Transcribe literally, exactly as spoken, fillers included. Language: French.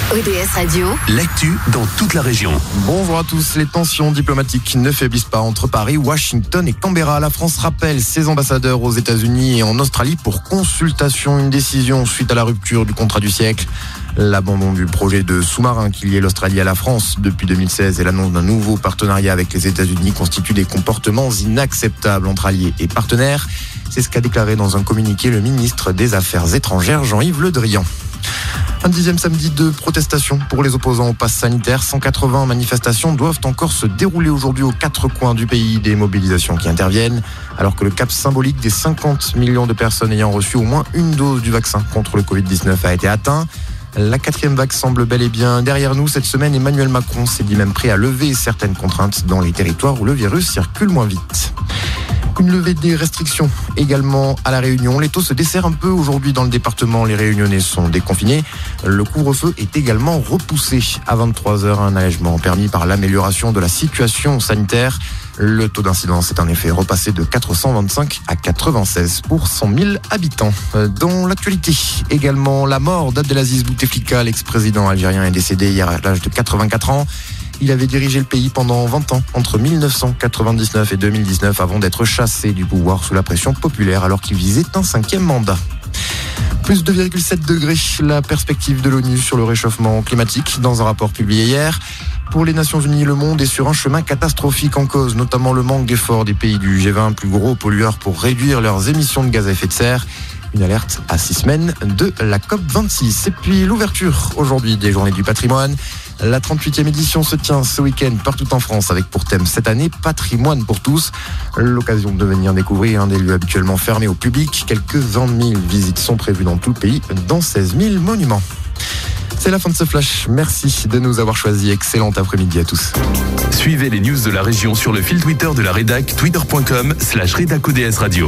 O D S Radio, l'actu dans toute la région. Bonjour à tous. Les tensions diplomatiques ne faiblissent pas entre Paris, Washington et Canberra. La France rappelle ses ambassadeurs aux États-Unis et en Australie pour consultation. Une décision suite à la rupture du contrat du siècle. L'abandon du projet de sous-marin qui liait l'Australie à la France depuis deux mille seize et l'annonce d'un nouveau partenariat avec les États-Unis constituent des comportements inacceptables entre alliés et partenaires. C'est ce qu'a déclaré dans un communiqué le ministre des Affaires étrangères Jean-Yves Le Drian. Un dixième samedi de protestation pour les opposants au pass sanitaire. cent quatre-vingts manifestations doivent encore se dérouler aujourd'hui aux quatre coins du pays. Des mobilisations qui interviennent alors que le cap symbolique des cinquante millions de personnes ayant reçu au moins une dose du vaccin contre le covid dix-neuf a été atteint. La quatrième vague semble bel et bien derrière nous. Cette semaine, Emmanuel Macron s'est dit même prêt à lever certaines contraintes dans les territoires où le virus circule moins vite. Une levée des restrictions également à La Réunion. Les taux se desserrent un peu aujourd'hui dans le département. Les Réunionnais sont déconfinés. Le couvre-feu est également repoussé à vingt-trois heures. Un allègement permis par l'amélioration de la situation sanitaire. Le taux d'incidence est en effet repassé de quatre cent vingt-cinq à quatre-vingt-seize pour cent mille habitants. Dans l'actualité, également la mort d'Abdelaziz Bouteflika, l'ex-président algérien, est décédé hier à l'âge de quatre-vingt-quatre ans. Il avait dirigé le pays pendant vingt ans, entre mille neuf cent quatre-vingt-dix-neuf et deux mille dix-neuf, avant d'être chassé du pouvoir sous la pression populaire alors qu'il visait un cinquième mandat. Plus deux virgule sept degrés, la perspective de l'ONU sur le réchauffement climatique dans un rapport publié hier. Pour les Nations Unies, le monde est sur un chemin catastrophique en cause, notamment le manque d'efforts des pays du G vingt, plus gros pollueurs, pour réduire leurs émissions de gaz à effet de serre. Une alerte à six semaines de la COP vingt-six. Et puis l'ouverture aujourd'hui des Journées du patrimoine. La trente-huitième édition se tient ce week-end partout en France avec pour thème cette année Patrimoine pour tous. L'occasion de venir découvrir un des lieux habituellement fermés au public. Quelques vingt mille visites sont prévues dans tout le pays, dans seize mille monuments. C'est la fin de ce flash. Merci de nous avoir choisis. Excellent après-midi à tous. Suivez les news de la région sur le fil Twitter de la rédac, twitter point com slash rédac O D S radio.